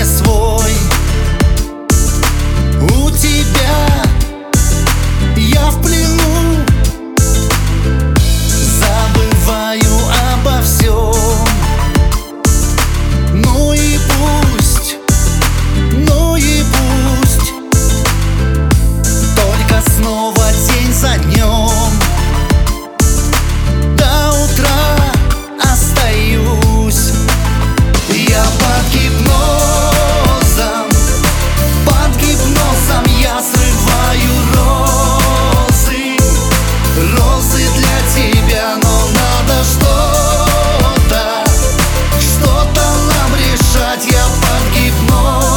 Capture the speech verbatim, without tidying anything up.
не свой. У тебя я в плену, забываю обо всем. Ну и пусть, ну и пусть, только снова день за днем. До утра остаюсь я под гипнозом, под гипнозом я срываю розы, розы для тебя, но надо что-то, что-то нам решать. Я под гипнозом.